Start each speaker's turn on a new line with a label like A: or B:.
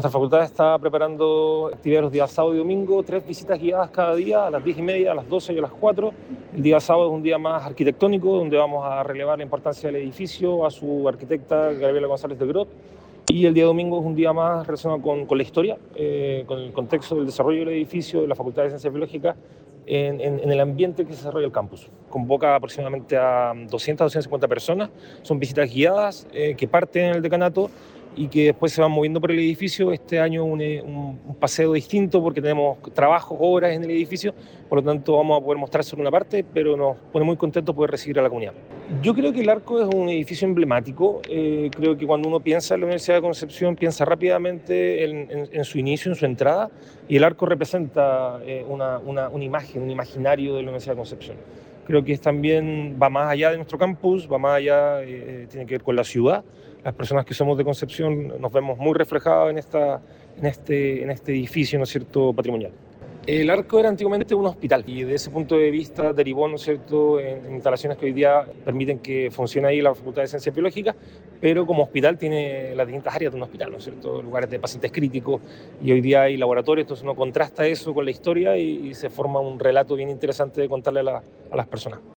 A: Nuestra facultad está preparando actividades los días sábado y domingo, 3 visitas guiadas cada día, a las 10:30, a las 12 y a las 4. El día sábado es un día más arquitectónico, donde vamos a relevar la importancia del edificio a su arquitecta Gabriela González de Grot. Y el día domingo es un día más relacionado con la historia, con el contexto del desarrollo del edificio, de la Facultad de Ciencias Biológicas, en el ambiente que se desarrolla el campus. Convoca aproximadamente a 200-250 personas. Son visitas guiadas que parten en el decanato y que después se van moviendo por el edificio. Este año un paseo distinto porque tenemos trabajos, obras en el edificio, por lo tanto vamos a poder mostrar solo una parte, pero nos pone muy contentos poder recibir a la comunidad. Yo creo que el Arco es un edificio emblemático. Creo que cuando uno piensa en la Universidad de Concepción, piensa rápidamente en su inicio, en su entrada, y el Arco representa una imagen, un imaginario de la Universidad de Concepción. Creo que también va más allá de nuestro campus, va más allá, tiene que ver con la ciudad. Las personas que somos de Concepción nos vemos muy reflejados en este edificio, ¿no es cierto?, patrimonial. El Arco era antiguamente un hospital y de ese punto de vista derivó, ¿no es cierto?, en instalaciones que hoy día permiten que funcione ahí la Facultad de Ciencias Biológicas, pero como hospital tiene las distintas áreas de un hospital, ¿no es cierto?, lugares de pacientes críticos, y hoy día hay laboratorios, entonces uno contrasta eso con la historia y se forma un relato bien interesante de contarle a las personas.